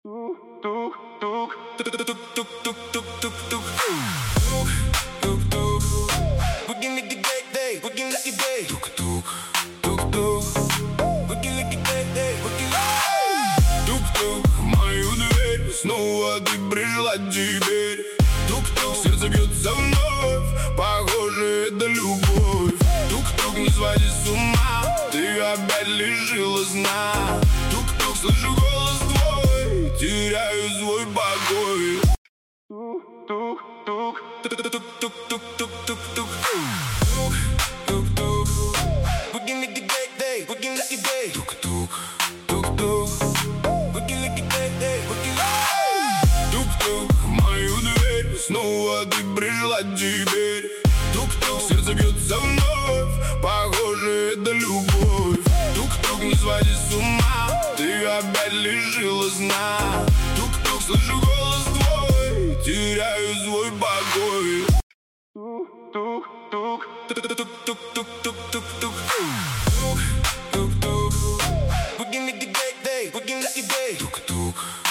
Мою дверь снова ты пришла теперь. Тук-тук, сердце бьется вновь, похоже, это любовь. Тук-тук, не своди с ума, ты опять лишила сна. Тук-тук, слышу голос твой, теряю свой покой. Тук-тук, тук-тук-тук-тук-тук-тук. Тук-тук, working like a day, working like a day. Тук-тук, тук-тук, working like a day, working like. Тук-тук, мою дверь снова ты пришла теперь. Тук-тук, сердце бьется вновь, похоже, это любовь. Тук-тук, не своди с ума, ты опять лишила сна. Тук-тук, слышу голос твой, теряю свой покой. Тук-тук, тук-тук-тук-тук-тук-тук. Тук-тук, working like a day, working like a day. Тук-тук.